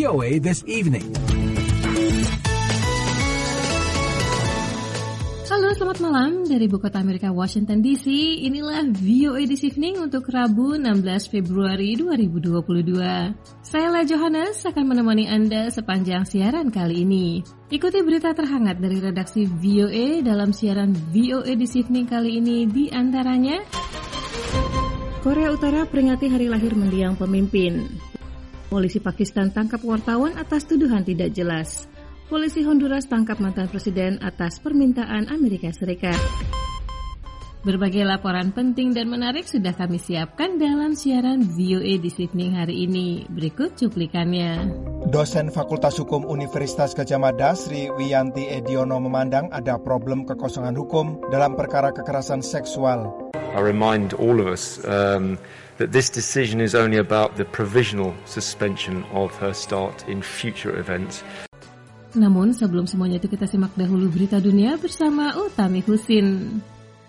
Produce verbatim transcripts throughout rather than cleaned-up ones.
O A This Evening. Halo, selamat malam dari ibu kota Amerika, Washington D C. Inilah V O A This Evening untuk Rabu enam belas Februari dua ribu dua puluh dua. Saya La Johannes akan menemani Anda sepanjang siaran kali ini. Ikuti berita terhangat dari redaksi V O A dalam siaran V O A This Evening kali ini, di antaranya Korea Utara peringati hari lahir mendiang pemimpin. Polisi Pakistan tangkap wartawan atas tuduhan tidak jelas. Polisi Honduras tangkap mantan presiden atas permintaan Amerika Serikat. Berbagai laporan penting dan menarik sudah kami siapkan dalam siaran V O A This Evening hari ini. Berikut cuplikannya. Dosen Fakultas Hukum Universitas Gadjah Mada, Sri Wiyanti Ediono memandang ada problem kekosongan hukum dalam perkara kekerasan seksual. I remind all of us um, that this decision is only about the provisional suspension of her start in future events. Namun sebelum semuanya itu kita simak dahulu berita dunia bersama Utami Husin.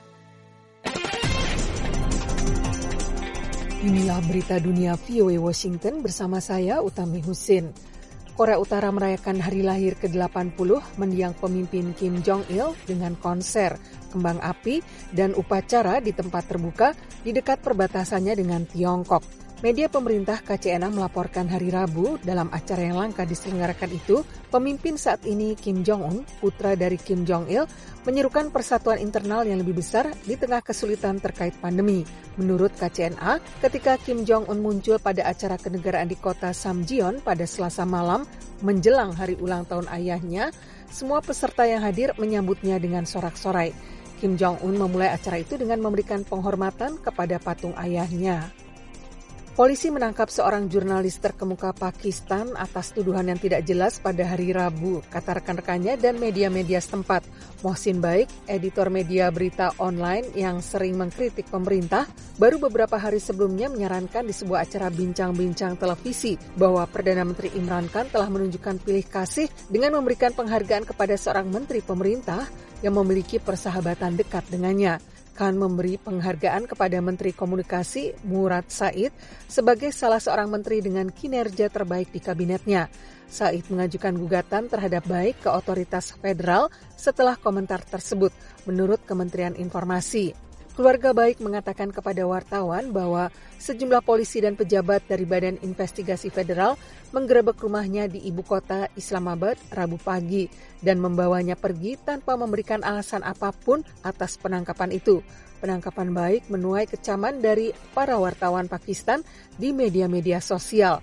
Inilah berita dunia V O A Washington bersama saya Utami Husin. Korea Utara merayakan hari lahir ke delapan puluh mendiang pemimpin Kim Jong-il dengan konser, kembang api, dan upacara di tempat terbuka di dekat perbatasannya dengan Tiongkok. Media pemerintah K C N A melaporkan hari Rabu dalam acara yang langka diselenggarakan itu, pemimpin saat ini Kim Jong-un, putra dari Kim Jong-il, menyerukan persatuan internal yang lebih besar di tengah kesulitan terkait pandemi. Menurut K C N A, ketika Kim Jong-un muncul pada acara kenegaraan di kota Samjeon pada Selasa malam, menjelang hari ulang tahun ayahnya, semua peserta yang hadir menyambutnya dengan sorak-sorai. Kim Jong-un memulai acara itu dengan memberikan penghormatan kepada patung ayahnya. Polisi menangkap seorang jurnalis terkemuka Pakistan atas tuduhan yang tidak jelas pada hari Rabu, kata rekan-rekannya dan media-media setempat. Mohsin Baik, editor media berita online yang sering mengkritik pemerintah, baru beberapa hari sebelumnya menyarankan di sebuah acara bincang-bincang televisi bahwa Perdana Menteri Imran Khan telah menunjukkan pilih kasih dengan memberikan penghargaan kepada seorang menteri pemerintah yang memiliki persahabatan dekat dengannya. Khan memberi penghargaan kepada Menteri Komunikasi Murad Said sebagai salah seorang menteri dengan kinerja terbaik di kabinetnya. Said mengajukan gugatan terhadap Baik ke otoritas federal setelah komentar tersebut, menurut Kementerian Informasi. Keluarga Baik mengatakan kepada wartawan bahwa sejumlah polisi dan pejabat dari Badan Investigasi Federal menggerebek rumahnya di ibu kota Islamabad Rabu pagi dan membawanya pergi tanpa memberikan alasan apapun atas penangkapan itu. Penangkapan Baik menuai kecaman dari para wartawan Pakistan di media-media sosial.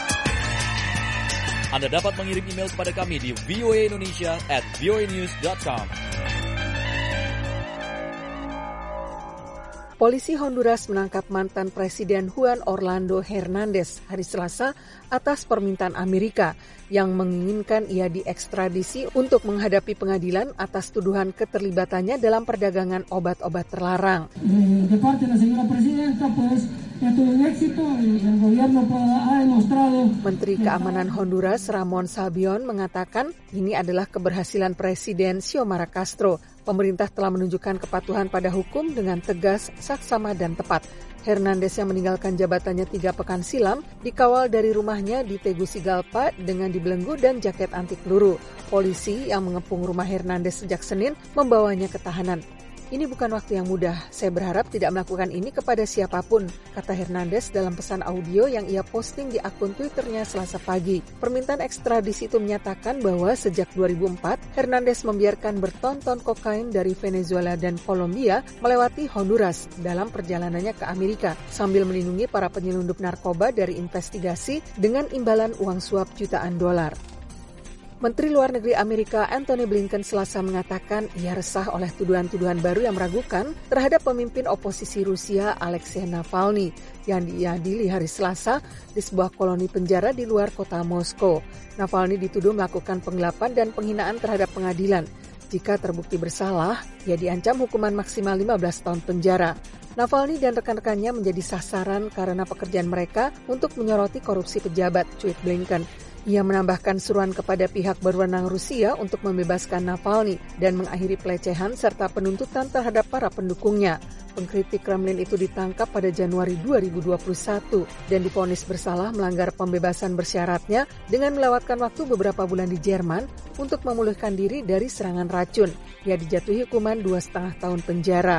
Anda dapat mengirim email kepada kami di voaindonesia at voanews dot com. Polisi Honduras menangkap mantan Presiden Juan Orlando Hernandez hari Selasa atas permintaan Amerika yang menginginkan ia diekstradisi untuk menghadapi pengadilan atas tuduhan keterlibatannya dalam perdagangan obat-obat terlarang. Menteri Keamanan Honduras Ramon Sabion mengatakan ini adalah keberhasilan Presiden Xiomara Castro. Pemerintah telah menunjukkan kepatuhan pada hukum dengan tegas, saksama, dan tepat. Hernandez yang meninggalkan jabatannya tiga pekan silam dikawal dari rumahnya di Tegucigalpa dengan dibelenggu dan jaket anti peluru. Polisi yang mengepung rumah Hernandez sejak Senin membawanya ke tahanan. Ini bukan waktu yang mudah. Saya berharap tidak melakukan ini kepada siapapun, kata Hernandez dalam pesan audio yang ia posting di akun Twitternya Selasa pagi. Permintaan ekstradisi itu menyatakan bahwa sejak dua ribu empat, Hernandez membiarkan berton-ton kokain dari Venezuela dan Kolombia melewati Honduras dalam perjalanannya ke Amerika, sambil melindungi para penyelundup narkoba dari investigasi dengan imbalan uang suap jutaan dolar. Menteri Luar Negeri Amerika Antony Blinken Selasa mengatakan ia resah oleh tuduhan-tuduhan baru yang meragukan terhadap pemimpin oposisi Rusia Alexei Navalny yang diadili hari Selasa di sebuah koloni penjara di luar kota Moskow. Navalny dituduh melakukan penggelapan dan penghinaan terhadap pengadilan. Jika terbukti bersalah, ia diancam hukuman maksimal lima belas tahun penjara. Navalny dan rekan-rekannya menjadi sasaran karena pekerjaan mereka untuk menyoroti korupsi pejabat, cuit Blinken. Ia menambahkan seruan kepada pihak berwenang Rusia untuk membebaskan Navalny dan mengakhiri pelecehan serta penuntutan terhadap para pendukungnya. Pengkritik Kremlin itu ditangkap pada Januari dua ribu dua puluh satu dan divonis bersalah melanggar pembebasan bersyaratnya dengan melewatkan waktu beberapa bulan di Jerman untuk memulihkan diri dari serangan racun. Ia dijatuhi hukuman dua setengah tahun penjara.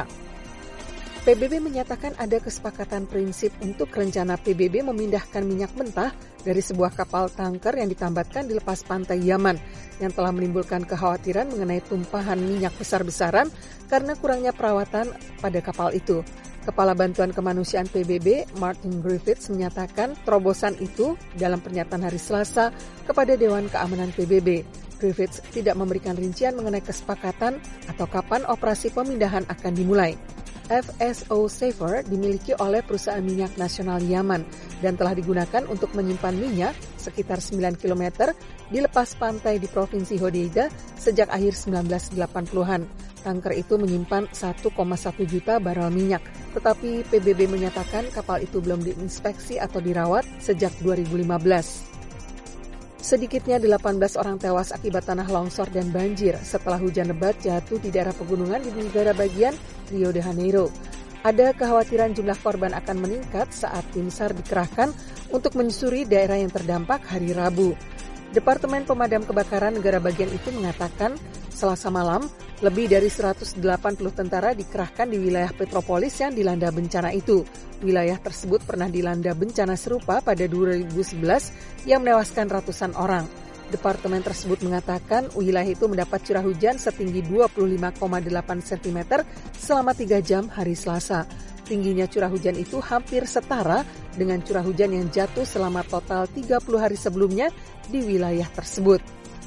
P B B menyatakan ada kesepakatan prinsip untuk rencana P B B memindahkan minyak mentah dari sebuah kapal tanker yang ditambatkan di lepas pantai Yaman yang telah menimbulkan kekhawatiran mengenai tumpahan minyak besar-besaran karena kurangnya perawatan pada kapal itu. Kepala Bantuan Kemanusiaan P B B, Martin Griffiths, menyatakan terobosan itu dalam pernyataan hari Selasa kepada Dewan Keamanan P B B. Griffiths tidak memberikan rincian mengenai kesepakatan atau kapan operasi pemindahan akan dimulai. F S O Safer dimiliki oleh perusahaan minyak nasional Yaman dan telah digunakan untuk menyimpan minyak sekitar sembilan kilometer di lepas pantai di Provinsi Hodeida sejak akhir sembilan belas delapan puluhan. Tanker itu menyimpan satu koma satu juta barel minyak, tetapi P B B menyatakan kapal itu belum diinspeksi atau dirawat sejak dua ribu lima belas. Sedikitnya delapan belas orang tewas akibat tanah longsor dan banjir setelah hujan lebat jatuh di daerah pegunungan di negara bagian Rio de Janeiro. Ada kekhawatiran jumlah korban akan meningkat saat tim SAR dikerahkan untuk menyusuri daerah yang terdampak hari Rabu. Departemen Pemadam Kebakaran negara bagian itu mengatakan Selasa malam lebih dari seratus delapan puluh tentara dikerahkan di wilayah Petropolis yang dilanda bencana itu. Wilayah tersebut pernah dilanda bencana serupa pada dua ribu sebelas yang menewaskan ratusan orang. Departemen tersebut mengatakan wilayah itu mendapat curah hujan setinggi dua puluh lima koma delapan sentimeter selama tiga jam hari Selasa. Tingginya curah hujan itu hampir setara dengan curah hujan yang jatuh selama total tiga puluh hari sebelumnya di wilayah tersebut.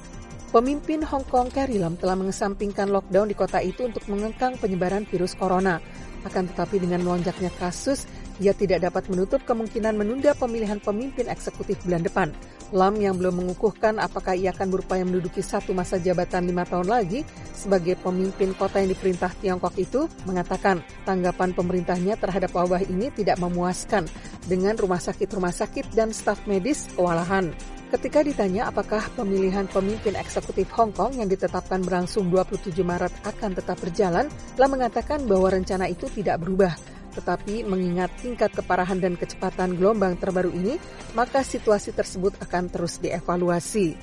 Pemimpin Hong Kong Carrie Lam telah mengesampingkan lockdown di kota itu untuk mengekang penyebaran virus corona. Akan tetapi dengan melonjaknya kasus, ia tidak dapat menutup kemungkinan menunda pemilihan pemimpin eksekutif bulan depan. Lam yang belum mengukuhkan apakah ia akan berupaya menduduki satu masa jabatan lima tahun lagi sebagai pemimpin kota yang diperintah Tiongkok itu, mengatakan tanggapan pemerintahnya terhadap wabah ini tidak memuaskan dengan rumah sakit-rumah sakit dan staf medis kewalahan. Ketika ditanya apakah pemilihan pemimpin eksekutif Hong Kong yang ditetapkan berlangsung dua puluh tujuh Maret akan tetap berjalan, Lam mengatakan bahwa rencana itu tidak berubah. Tetapi mengingat tingkat keparahan dan kecepatan gelombang terbaru ini, maka situasi tersebut akan terus dievaluasi.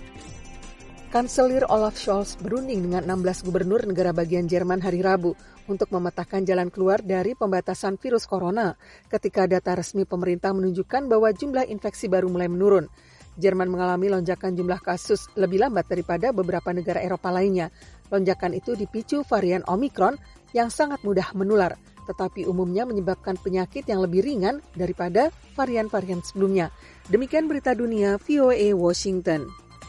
Kanselir Olaf Scholz berunding dengan enam belas gubernur negara bagian Jerman hari Rabu untuk memetakan jalan keluar dari pembatasan virus corona ketika data resmi pemerintah menunjukkan bahwa jumlah infeksi baru mulai menurun. Jerman mengalami lonjakan jumlah kasus lebih lambat daripada beberapa negara Eropa lainnya. Lonjakan itu dipicu varian Omicron yang sangat mudah menular, tetapi umumnya menyebabkan penyakit yang lebih ringan daripada varian-varian sebelumnya. Demikian berita dunia V O A Washington.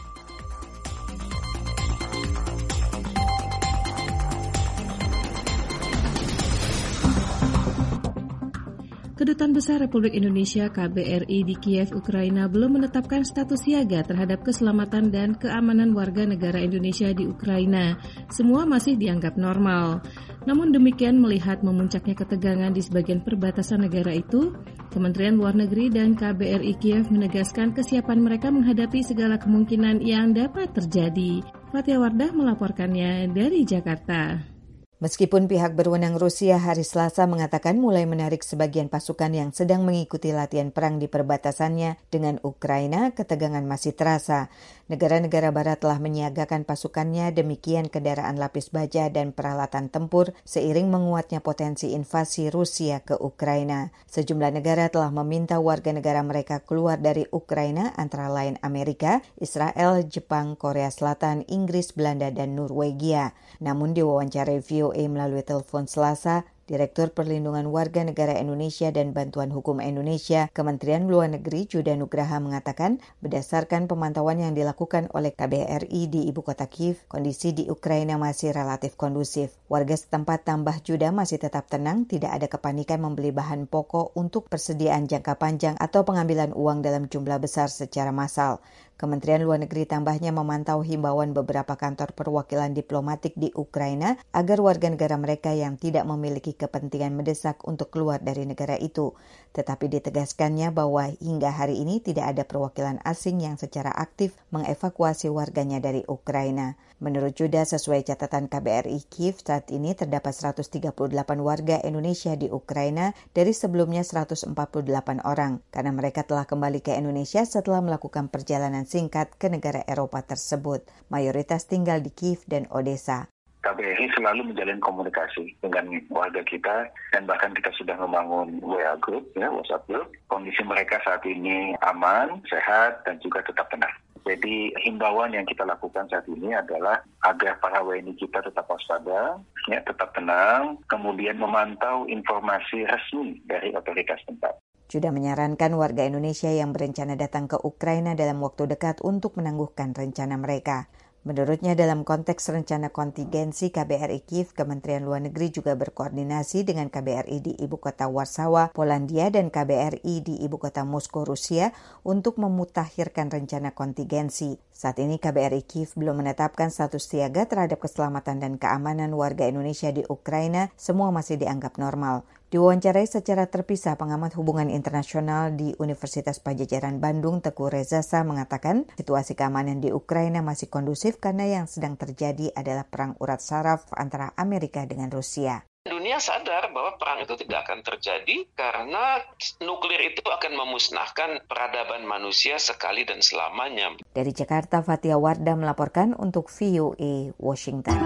Kedutaan Besar Republik Indonesia K B R I di Kiev, Ukraina belum menetapkan status siaga terhadap keselamatan dan keamanan warga negara Indonesia di Ukraina. Semua masih dianggap normal. Namun demikian, melihat memuncaknya ketegangan di sebagian perbatasan negara itu, Kementerian Luar Negeri dan K B R I Kiev menegaskan kesiapan mereka menghadapi segala kemungkinan yang dapat terjadi. Fatia Wardah melaporkannya dari Jakarta. Meskipun pihak berwenang Rusia hari Selasa mengatakan mulai menarik sebagian pasukan yang sedang mengikuti latihan perang di perbatasannya dengan Ukraina, ketegangan masih terasa. Negara-negara barat telah menyiagakan pasukannya, demikian kendaraan lapis baja dan peralatan tempur seiring menguatnya potensi invasi Rusia ke Ukraina. Sejumlah negara telah meminta warga negara mereka keluar dari Ukraina, antara lain Amerika, Israel, Jepang, Korea Selatan, Inggris, Belanda, dan Norwegia. Namun diwawancarai V O A melalui telepon Selasa, Direktur Perlindungan Warga Negara Indonesia dan Bantuan Hukum Indonesia, Kementerian Luar Negeri Juda Nugraha mengatakan, berdasarkan pemantauan yang dilakukan oleh K B R I di ibu kota Kiev, kondisi di Ukraina masih relatif kondusif. Warga setempat, tambah Juda, masih tetap tenang, tidak ada kepanikan membeli bahan pokok untuk persediaan jangka panjang atau pengambilan uang dalam jumlah besar secara massal. Kementerian Luar Negeri tambahnya memantau himbauan beberapa kantor perwakilan diplomatik di Ukraina agar warga negara mereka yang tidak memiliki kepentingan mendesak untuk keluar dari negara itu. Tetapi ditegaskannya bahwa hingga hari ini tidak ada perwakilan asing yang secara aktif mengevakuasi warganya dari Ukraina. Menurut Judah, sesuai catatan K B R I Kiev, saat ini terdapat seratus tiga puluh delapan warga Indonesia di Ukraina dari sebelumnya seratus empat puluh delapan orang, karena mereka telah kembali ke Indonesia setelah melakukan perjalanan singkat ke negara Eropa tersebut. Mayoritas tinggal di Kiev dan Odessa. K B R I selalu menjalin komunikasi dengan warga kita dan bahkan kita sudah membangun W A group, ya, WhatsApp group. Kondisi mereka saat ini aman, sehat, dan juga tetap tenang. Jadi himbauan yang kita lakukan saat ini adalah agar para W N I kita tetap waspada, ya, tetap tenang, kemudian memantau informasi resmi dari otoritas tempat. Judah menyarankan warga Indonesia yang berencana datang ke Ukraina dalam waktu dekat untuk menangguhkan rencana mereka. Menurutnya dalam konteks rencana kontingensi K B R I Kiev, Kementerian Luar Negeri juga berkoordinasi dengan K B R I di ibu kota Warsawa, Polandia, dan K B R I di ibu kota Moskow, Rusia untuk memutakhirkan rencana kontingensi. Saat ini K B R I Kiev belum menetapkan status siaga terhadap keselamatan dan keamanan warga Indonesia di Ukraina, semua masih dianggap normal. Diwawancarai secara terpisah, pengamat hubungan internasional di Universitas Padjadjaran Bandung, Teguh Rezasa, mengatakan situasi keamanan di Ukraina masih kondusif karena yang sedang terjadi adalah perang urat saraf antara Amerika dengan Rusia. Dunia sadar bahwa perang itu tidak akan terjadi karena nuklir itu akan memusnahkan peradaban manusia sekali dan selamanya. Dari Jakarta, Fatia Wardah melaporkan untuk V O A Washington.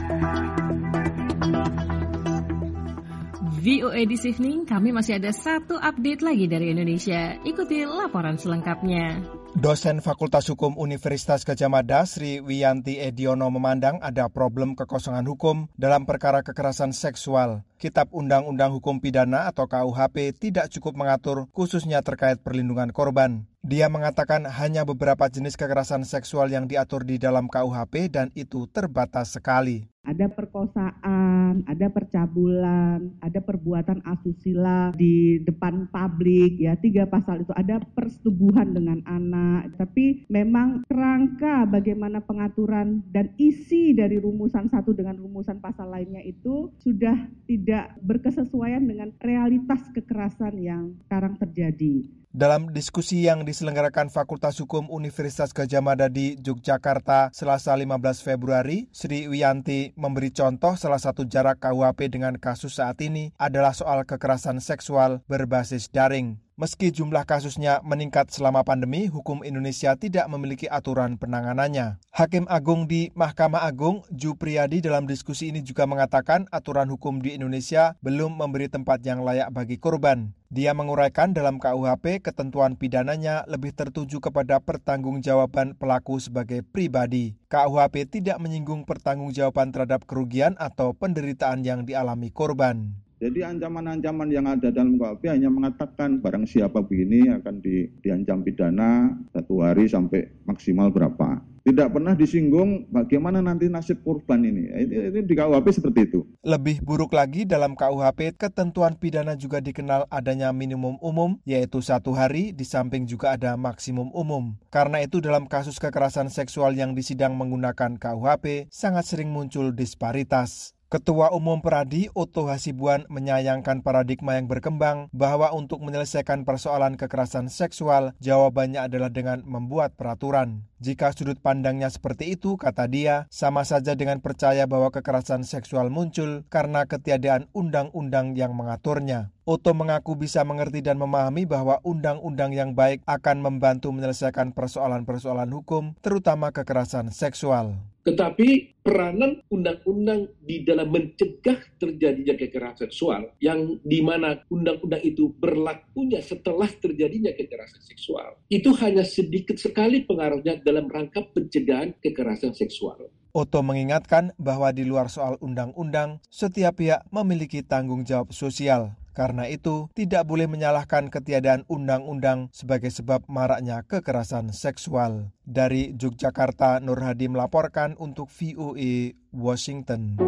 V O A This Evening, kami masih ada satu update lagi dari Indonesia. Ikuti laporan selengkapnya. Dosen Fakultas Hukum Universitas Gadjah Mada, Sri Wiyanti Ediono memandang ada problem kekosongan hukum dalam perkara kekerasan seksual. Kitab Undang-Undang Hukum Pidana atau K U H P tidak cukup mengatur khususnya terkait perlindungan korban. Dia mengatakan hanya beberapa jenis kekerasan seksual yang diatur di dalam K U H P dan itu terbatas sekali. Ada perkosaan, ada percabulan, ada perbuatan asusila di depan publik, ya tiga pasal itu. Ada persetubuhan dengan anak, tapi memang kerangka bagaimana pengaturan dan isi dari rumusan satu dengan rumusan pasal lainnya itu sudah tidak berkesesuaian dengan realitas kekerasan yang sekarang terjadi. Dalam diskusi yang diselenggarakan Fakultas Hukum Universitas Gadjah Mada di Yogyakarta Selasa lima belas Februari, Sri Wiyanti memberi contoh salah satu jarak K U H P dengan kasus saat ini adalah soal kekerasan seksual berbasis daring. Meski jumlah kasusnya meningkat selama pandemi, hukum Indonesia tidak memiliki aturan penanganannya. Hakim Agung di Mahkamah Agung, Ju Priyadi, dalam diskusi ini juga mengatakan aturan hukum di Indonesia belum memberi tempat yang layak bagi korban. Dia menguraikan dalam K U H P ketentuan pidananya lebih tertuju kepada pertanggungjawaban pelaku sebagai pribadi. K U H P tidak menyinggung pertanggungjawaban terhadap kerugian atau penderitaan yang dialami korban. Jadi ancaman-ancaman yang ada dalam K U H P hanya mengatakan barang siapa begini akan di, diancam pidana satu hari sampai maksimal berapa. Tidak pernah disinggung bagaimana nanti nasib korban ini. Ini, ini di K U H P seperti itu. Lebih buruk lagi, dalam K U H P ketentuan pidana juga dikenal adanya minimum umum, yaitu satu hari, di samping juga ada maksimum umum. Karena itu dalam kasus kekerasan seksual yang disidang menggunakan K U H P, sangat sering muncul disparitas. Ketua Umum Peradi, Otto Hasibuan, menyayangkan paradigma yang berkembang bahwa untuk menyelesaikan persoalan kekerasan seksual, jawabannya adalah dengan membuat peraturan. Jika sudut pandangnya seperti itu, kata dia, sama saja dengan percaya bahwa kekerasan seksual muncul karena ketiadaan undang-undang yang mengaturnya. Otto mengaku bisa mengerti dan memahami bahwa undang-undang yang baik akan membantu menyelesaikan persoalan-persoalan hukum, terutama kekerasan seksual. Tetapi peranan undang-undang di dalam mencegah terjadinya kekerasan seksual yang di mana undang-undang itu berlakunya setelah terjadinya kekerasan seksual itu hanya sedikit sekali pengaruhnya dalam rangka pencegahan kekerasan seksual. Otto mengingatkan bahwa di luar soal undang-undang, setiap pihak memiliki tanggung jawab sosial. Karena itu, tidak boleh menyalahkan ketiadaan undang-undang sebagai sebab maraknya kekerasan seksual. Dari Yogyakarta, Nur Hadi melaporkan untuk V O A Washington.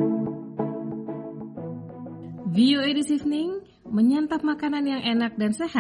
V O A This Evening, menyantap makanan yang enak dan sehat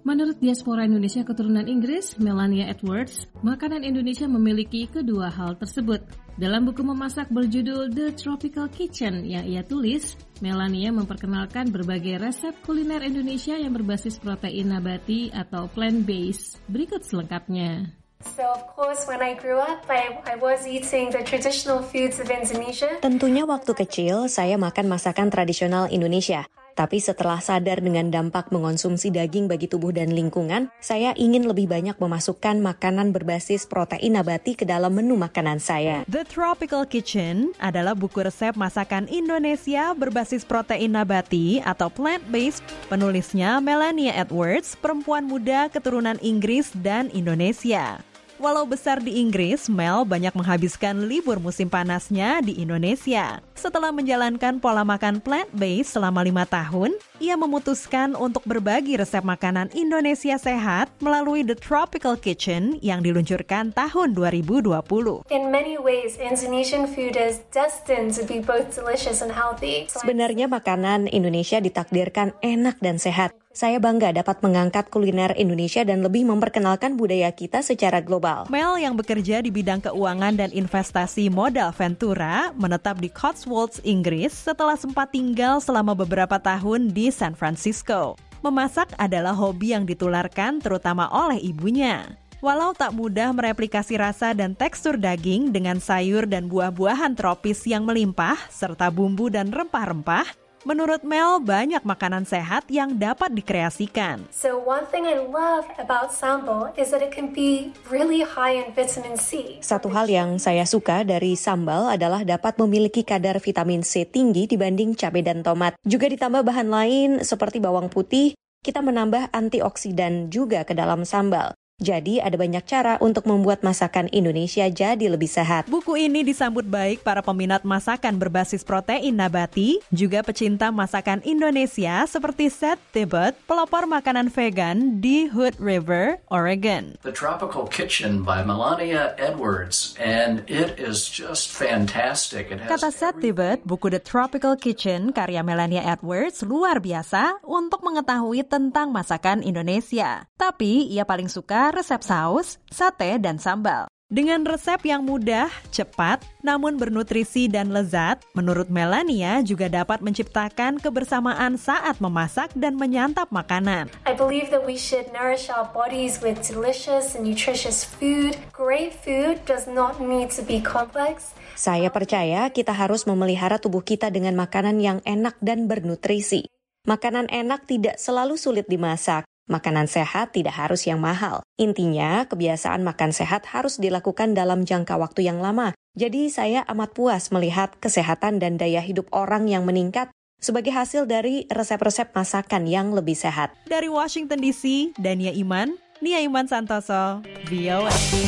Menurut diaspora Indonesia keturunan Inggris, Melania Edwards, makanan Indonesia memiliki kedua hal tersebut. Dalam buku memasak berjudul The Tropical Kitchen yang ia tulis, Melania memperkenalkan berbagai resep kuliner Indonesia yang berbasis protein nabati atau plant-based. Berikut selengkapnya. So of course when I grew up, I, I was eating the traditional foods of Indonesia. Tentunya waktu kecil saya makan masakan tradisional Indonesia. Tapi setelah sadar dengan dampak mengonsumsi daging bagi tubuh dan lingkungan, saya ingin lebih banyak memasukkan makanan berbasis protein nabati ke dalam menu makanan saya. The Tropical Kitchen adalah buku resep masakan Indonesia berbasis protein nabati atau plant-based. Penulisnya Melania Edwards, perempuan muda keturunan Inggris dan Indonesia. Walau besar di Inggris, Mel banyak menghabiskan libur musim panasnya di Indonesia. Setelah menjalankan pola makan plant-based selama lima tahun, ia memutuskan untuk berbagi resep makanan Indonesia sehat melalui The Tropical Kitchen yang diluncurkan tahun dua ribu dua puluh. In many ways, Indonesian food is destined to be both delicious and healthy. Sebenarnya makanan Indonesia ditakdirkan enak dan sehat. Saya bangga dapat mengangkat kuliner Indonesia dan lebih memperkenalkan budaya kita secara global. Mel yang bekerja di bidang keuangan dan investasi modal Ventura menetap di Cotswolds, Inggris setelah sempat tinggal selama beberapa tahun di San Francisco. Memasak adalah hobi yang ditularkan terutama oleh ibunya. Walau tak mudah mereplikasi rasa dan tekstur daging dengan sayur dan buah-buahan tropis yang melimpah serta bumbu dan rempah-rempah, menurut Mel, banyak makanan sehat yang dapat dikreasikan. So one thing I love about sambal is that it can be really high in vitamin C. Satu hal yang saya suka dari sambal adalah dapat memiliki kadar vitamin C tinggi dibanding cabai dan tomat. Juga ditambah bahan lain seperti bawang putih, kita menambah antioksidan juga ke dalam sambal. Jadi ada banyak cara untuk membuat masakan Indonesia jadi lebih sehat. Buku ini disambut baik para peminat masakan berbasis protein nabati, juga pecinta masakan Indonesia seperti Seth Tibbet, pelopor makanan vegan di Hood River, Oregon. The Tropical Kitchen by Melania Edwards, and it is just fantastic. It has Kata Seth Tibbet, buku The Tropical Kitchen karya Melania Edwards luar biasa untuk mengetahui tentang masakan Indonesia. Tapi ia paling suka resep saus, sate, dan sambal. Dengan resep yang mudah, cepat, namun bernutrisi dan lezat, menurut Melania juga dapat menciptakan kebersamaan saat memasak dan menyantap makanan. I believe that we should nourish our bodies with delicious and nutritious food. Great food does not need to be complex. Saya percaya kita harus memelihara tubuh kita dengan makanan yang enak dan bernutrisi. Makanan enak tidak selalu sulit dimasak. Makanan sehat tidak harus yang mahal. Intinya, kebiasaan makan sehat harus dilakukan dalam jangka waktu yang lama. Jadi saya amat puas melihat kesehatan dan daya hidup orang yang meningkat sebagai hasil dari resep-resep masakan yang lebih sehat. Dari Washington D C, Dania Iman, Nia Iman Santoso, V O A.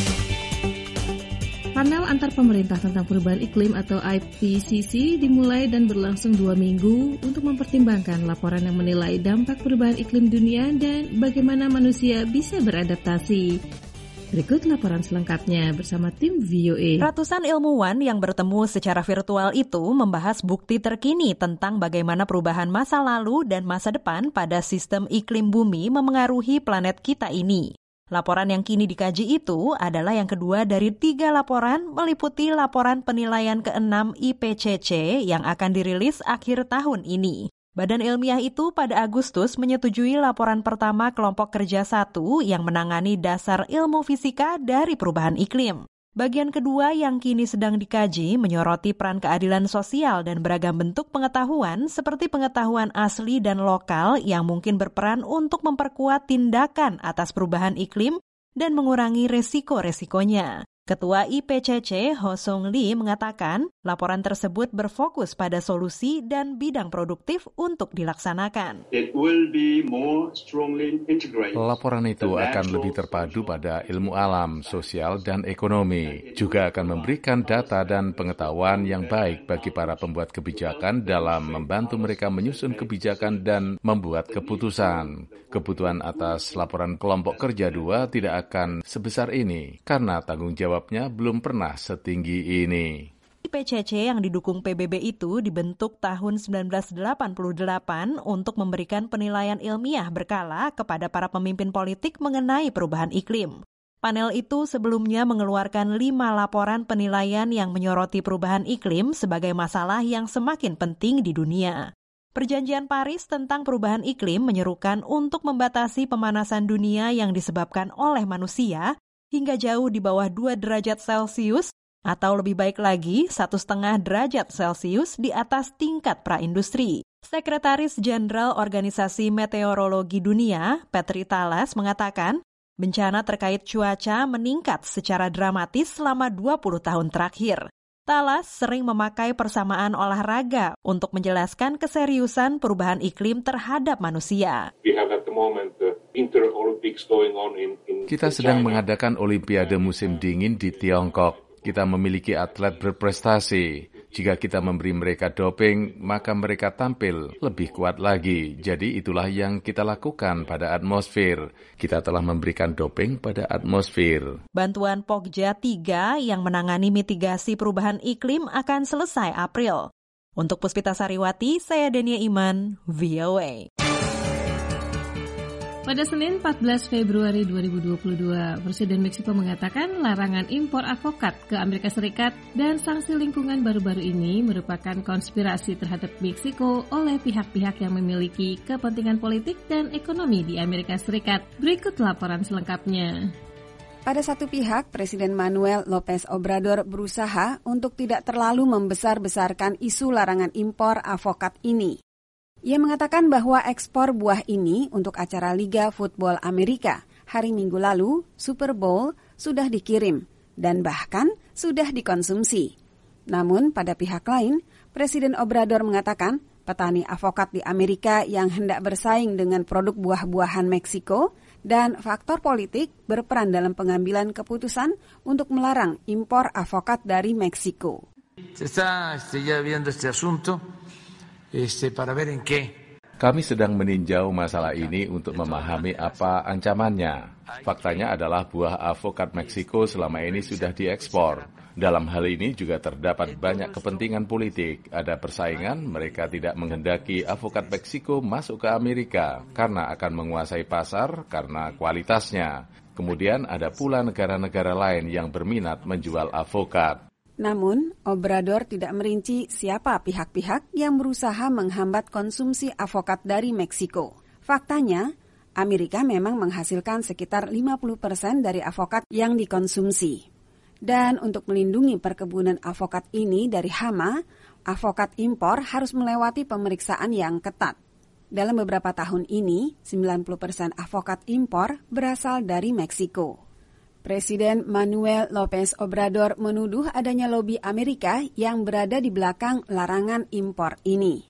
Panel antar pemerintah tentang perubahan iklim atau I P C C dimulai dan berlangsung dua minggu untuk mempertimbangkan laporan yang menilai dampak perubahan iklim dunia dan bagaimana manusia bisa beradaptasi. Berikut laporan selengkapnya bersama tim V O A. Ratusan ilmuwan yang bertemu secara virtual itu membahas bukti terkini tentang bagaimana perubahan masa lalu dan masa depan pada sistem iklim bumi memengaruhi planet kita ini. Laporan yang kini dikaji itu adalah yang kedua dari tiga laporan meliputi laporan penilaian keenam I P C C yang akan dirilis akhir tahun ini. Badan ilmiah itu pada Agustus menyetujui laporan pertama kelompok kerja satu yang menangani dasar ilmu fisika dari perubahan iklim. Bagian kedua yang kini sedang dikaji menyoroti peran keadilan sosial dan beragam bentuk pengetahuan seperti pengetahuan asli dan lokal yang mungkin berperan untuk memperkuat tindakan atas perubahan iklim dan mengurangi resiko-resikonya. Ketua I P C C, Ho Sung Lee, mengatakan laporan tersebut berfokus pada solusi dan bidang produktif untuk dilaksanakan. It will be more strongly integrated. Laporan itu akan lebih terpadu pada ilmu alam, sosial, dan ekonomi. Juga akan memberikan data dan pengetahuan yang baik bagi para pembuat kebijakan dalam membantu mereka menyusun kebijakan dan membuat keputusan. Kebutuhan atas laporan kelompok kerja dua tidak akan sebesar ini karena tanggung jawab belum pernah setinggi ini. I P C C yang didukung P B B itu dibentuk tahun sembilan belas delapan puluh delapan untuk memberikan penilaian ilmiah berkala kepada para pemimpin politik mengenai perubahan iklim. Panel itu sebelumnya mengeluarkan lima laporan penilaian yang menyoroti perubahan iklim sebagai masalah yang semakin penting di dunia. Perjanjian Paris tentang perubahan iklim menyerukan untuk membatasi pemanasan dunia yang disebabkan oleh manusia hingga jauh di bawah dua derajat Celcius atau lebih baik lagi satu setengah derajat Celcius di atas tingkat praindustri. Sekretaris Jenderal Organisasi Meteorologi Dunia, Petri Talas, mengatakan bencana terkait cuaca meningkat secara dramatis selama dua puluh tahun terakhir. Talas sering memakai persamaan olahraga untuk menjelaskan keseriusan perubahan iklim terhadap manusia. Kita sedang mengadakan Olimpiade musim dingin di Tiongkok. Kita memiliki atlet berprestasi. Jika kita memberi mereka doping, maka mereka tampil lebih kuat lagi. Jadi itulah yang kita lakukan pada atmosfer. Kita telah memberikan doping pada atmosfer. Bantuan Pokja tiga yang menangani mitigasi perubahan iklim akan selesai April. Untuk Puspita Sariwati, saya Denia Iman, V O A. Pada Senin empat belas Februari dua ribu dua puluh dua, Presiden Meksiko mengatakan larangan impor avokat ke Amerika Serikat dan sanksi lingkungan baru-baru ini merupakan konspirasi terhadap Meksiko oleh pihak-pihak yang memiliki kepentingan politik dan ekonomi di Amerika Serikat. Berikut laporan selengkapnya. Pada satu pihak, Presiden Manuel López Obrador berusaha untuk tidak terlalu membesar-besarkan isu larangan impor avokat ini. Ia mengatakan bahwa ekspor buah ini untuk acara Liga Football Amerika hari Minggu lalu, Super Bowl, sudah dikirim dan bahkan sudah dikonsumsi. Namun pada pihak lain, Presiden Obrador mengatakan petani avokat di Amerika yang hendak bersaing dengan produk buah-buahan Meksiko dan faktor politik berperan dalam pengambilan keputusan untuk melarang impor avokat dari Meksiko. Se está ya viendo este asunto. Este, para ver en qué. Kami sedang meninjau masalah ini untuk memahami apa ancamannya. Faktanya adalah buah avokat Meksiko selama ini sudah diekspor. Dalam hal ini juga terdapat banyak kepentingan politik. Ada persaingan, mereka tidak menghendaki avokat Meksiko masuk ke Amerika karena akan menguasai pasar karena kualitasnya. Kemudian ada pula negara-negara lain yang berminat menjual avokat. Namun, Obrador tidak merinci siapa pihak-pihak yang berusaha menghambat konsumsi avokat dari Meksiko. Faktanya, Amerika memang menghasilkan sekitar lima puluh persen dari avokat yang dikonsumsi. Dan untuk melindungi perkebunan avokat ini dari hama, avokat impor harus melewati pemeriksaan yang ketat. Dalam beberapa tahun ini, sembilan puluh persen avokat impor berasal dari Meksiko. Presiden Manuel López Obrador menuduh adanya lobi Amerika yang berada di belakang larangan impor ini.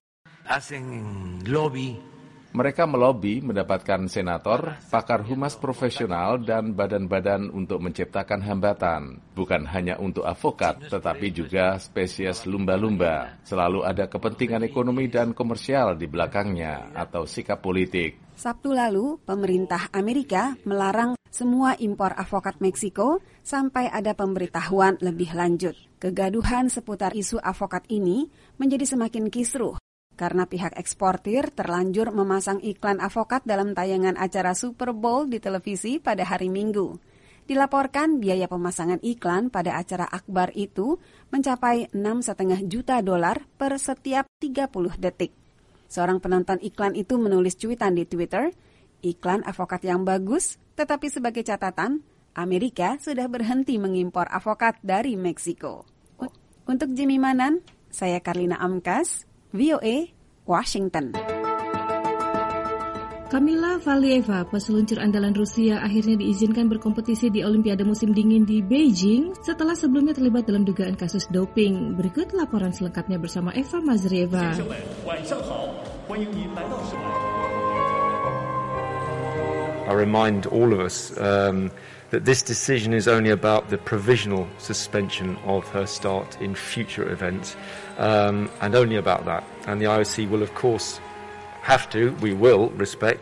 Mereka melobi mendapatkan senator, pakar humas profesional, dan badan-badan untuk menciptakan hambatan. Bukan hanya untuk avokat, tetapi juga spesies lumba-lumba. Selalu ada kepentingan ekonomi dan komersial di belakangnya atau sikap politik. Sabtu lalu, pemerintah Amerika melarang semua impor avokat Meksiko sampai ada pemberitahuan lebih lanjut. Kegaduhan seputar isu avokat ini menjadi semakin kisruh karena pihak eksportir terlanjur memasang iklan avokat dalam tayangan acara Super Bowl di televisi pada hari Minggu. Dilaporkan biaya pemasangan iklan pada acara akbar itu mencapai enam koma lima juta dolar per setiap tiga puluh detik. Seorang penonton iklan itu menulis cuitan di Twitter, iklan avokat yang bagus, tetapi sebagai catatan, Amerika sudah berhenti mengimpor avokat dari Meksiko. Untuk Jimmy Manan, saya Karlina Amkas, V O A, Washington. Kamila Valieva, peseluncur andalan Rusia, akhirnya diizinkan berkompetisi di Olimpiade musim dingin di Beijing setelah sebelumnya terlibat dalam dugaan kasus doping. Berikut laporan selengkapnya bersama Eva Mazrieva. I remind all of us um, that this decision is only about the provisional suspension of her start in future events, um, and only about that. And the I O C will, of course, have to, we will respect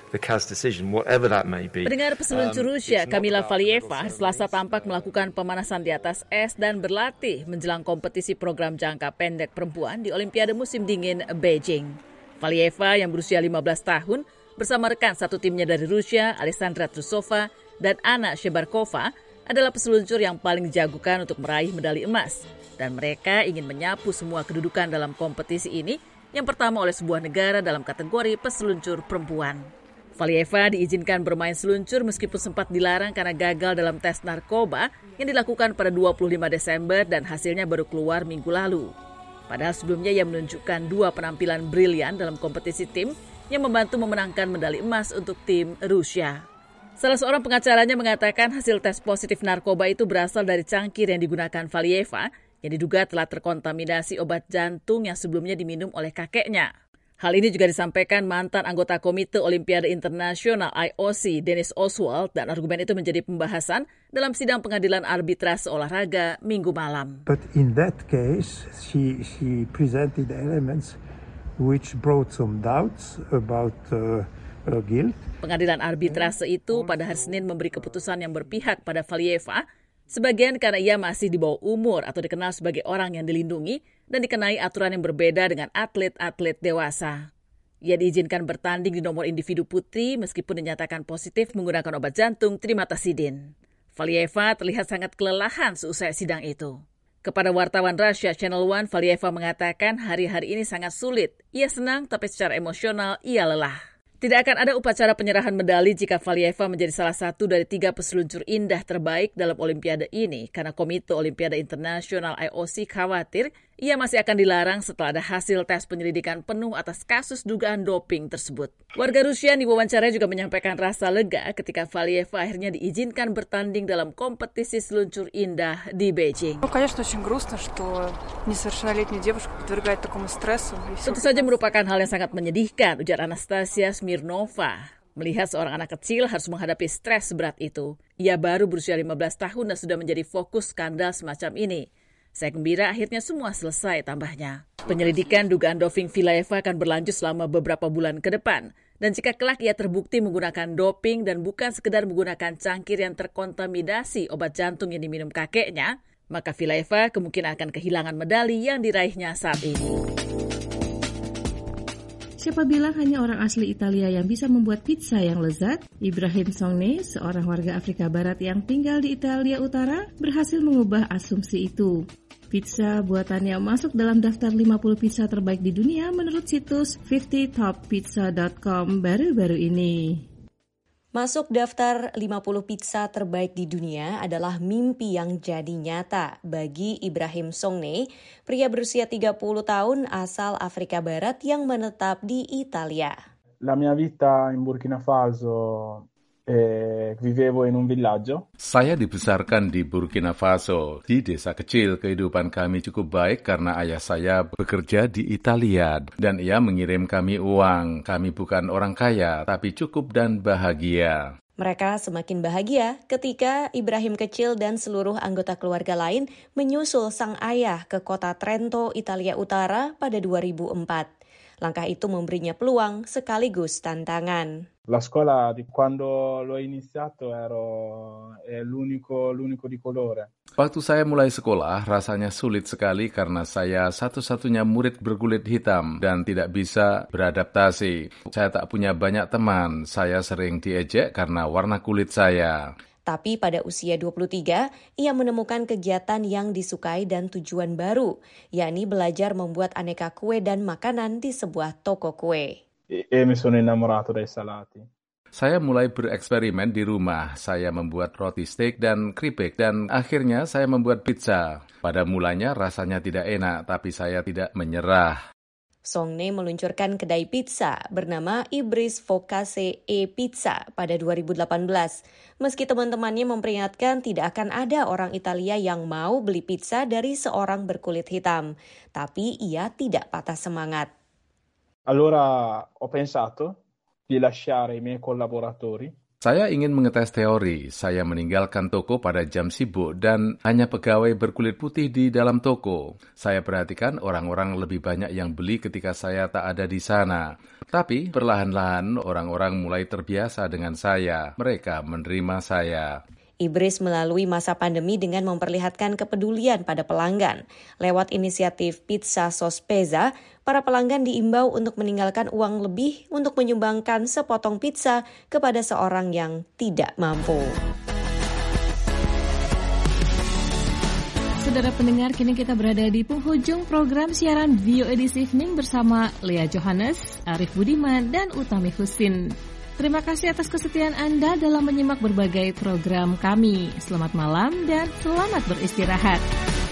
the C A S decision, whatever that may be. Pendengar peseluncur um, Rusia, Kamila Valieva, Selasa tampak melakukan pemanasan di atas es dan berlatih menjelang kompetisi program jangka pendek perempuan di Olimpiade musim dingin Beijing. Valieva yang berusia lima belas tahun bersama rekan satu timnya dari Rusia, Alexandra Trusova dan Anna Shebarkova, adalah peseluncur yang paling dijagokan untuk meraih medali emas. Dan mereka ingin menyapu semua kedudukan dalam kompetisi ini, yang pertama oleh sebuah negara dalam kategori peseluncur perempuan. Valieva diizinkan bermain seluncur meskipun sempat dilarang karena gagal dalam tes narkoba yang dilakukan pada dua puluh lima Desember dan hasilnya baru keluar minggu lalu. Padahal sebelumnya ia menunjukkan dua penampilan brilian dalam kompetisi tim yang membantu memenangkan medali emas untuk tim Rusia. Salah seorang pengacaranya mengatakan hasil tes positif narkoba itu berasal dari cangkir yang digunakan Valieva yang diduga telah terkontaminasi obat jantung yang sebelumnya diminum oleh kakeknya. Hal ini juga disampaikan mantan anggota Komite Olimpiade Internasional I O C, Dennis Oswald, dan argumen itu menjadi pembahasan dalam sidang pengadilan arbitrase olahraga Minggu malam. But in that case, she she presented elements which brought some doubts about uh, uh, guilt. Pengadilan arbitrase itu pada hari Senin memberi keputusan yang berpihak pada Valieva, sebagian karena ia masih di bawah umur atau dikenal sebagai orang yang dilindungi dan dikenai aturan yang berbeda dengan atlet-atlet dewasa. Ia diizinkan bertanding di nomor individu putri meskipun dinyatakan positif menggunakan obat jantung trimetazidin. Valieva terlihat sangat kelelahan seusai sidang itu. Kepada wartawan Russia Channel One, Valieva mengatakan hari-hari ini sangat sulit. Ia senang tapi secara emosional ia lelah. Tidak akan ada upacara penyerahan medali jika Valieva menjadi salah satu dari tiga peseluncur indah terbaik dalam Olimpiade ini karena Komite Olimpiade Internasional I O C khawatir ia masih akan dilarang setelah ada hasil tes penyelidikan penuh atas kasus dugaan doping tersebut. Warga Rusia yang diwawancarai juga menyampaikan rasa lega ketika Valieva akhirnya diizinkan bertanding dalam kompetisi seluncur indah di Beijing. Tentu saja merupakan hal yang sangat menyedihkan, ujar Anastasia Smirnova. Melihat seorang anak kecil harus menghadapi stres seberat itu. Ia baru berusia lima belas tahun dan sudah menjadi fokus skandal semacam ini. Saya gembira akhirnya semua selesai, tambahnya. Penyelidikan dugaan doping Valieva akan berlanjut selama beberapa bulan ke depan. Dan jika kelak ia terbukti menggunakan doping dan bukan sekedar menggunakan cangkir yang terkontaminasi obat jantung yang diminum kakeknya, maka Valieva kemungkinan akan kehilangan medali yang diraihnya saat ini. Siapa bilang hanya orang asli Italia yang bisa membuat pizza yang lezat? Ibrahim Songne, seorang warga Afrika Barat yang tinggal di Italia Utara, berhasil mengubah asumsi itu. Pizza buatannya masuk dalam daftar lima puluh pizza terbaik di dunia menurut situs lima puluh top pizza dot com baru-baru ini. Masuk daftar lima puluh pizza terbaik di dunia adalah mimpi yang jadi nyata bagi Ibrahim Songne, pria berusia tiga puluh tahun asal Afrika Barat yang menetap di Italia. La mia vita in Burkina Faso, eh, vivevo in un villaggio. Saya dibesarkan di Burkina Faso. Di desa kecil, kehidupan kami cukup baik karena ayah saya bekerja di Italia dan ia mengirim kami uang. Kami bukan orang kaya, tapi cukup dan bahagia. Mereka semakin bahagia ketika Ibrahim kecil dan seluruh anggota keluarga lain menyusul sang ayah ke kota Trento, Italia Utara pada dua ribu empat. Langkah itu memberinya peluang sekaligus tantangan. La scuola di quando l'ho iniziato ero è l'unico l'unico di colore. Waktu saya mulai sekolah, rasanya sulit sekali karena saya satu-satunya murid berkulit hitam dan tidak bisa beradaptasi. Saya tak punya banyak teman, saya sering diejek karena warna kulit saya. Tapi pada usia dua puluh tiga, ia menemukan kegiatan yang disukai dan tujuan baru, yakni belajar membuat aneka kue dan makanan di sebuah toko kue. E mi sono innamorato dei salati. Saya mulai bereksperimen di rumah. Saya membuat roti steak dan keripik dan akhirnya saya membuat pizza. Pada mulanya rasanya tidak enak, tapi saya tidak menyerah. Songne meluncurkan kedai pizza bernama Ibris Focacce e Pizza pada dua ribu delapan belas. Meski teman-temannya memperingatkan tidak akan ada orang Italia yang mau beli pizza dari seorang berkulit hitam, tapi ia tidak patah semangat. Allora ho pensato di lasciare i miei collaboratori Saya ingin mengetes teori. Saya meninggalkan toko pada jam sibuk dan hanya pegawai berkulit putih di dalam toko. Saya perhatikan orang-orang lebih banyak yang beli ketika saya tak ada di sana. Tapi perlahan-lahan orang-orang mulai terbiasa dengan saya. Mereka menerima saya. Ibris melalui masa pandemi dengan memperlihatkan kepedulian pada pelanggan. Lewat inisiatif Pizza Sospesa, para pelanggan diimbau untuk meninggalkan uang lebih untuk menyumbangkan sepotong pizza kepada seorang yang tidak mampu. Saudara pendengar, kini kita berada di penghujung program siaran V O A This Evening bersama Lea Johannes, Arif Budiman, dan Utami Husin. Terima kasih atas kesetiaan Anda dalam menyimak berbagai program kami. Selamat malam dan selamat beristirahat.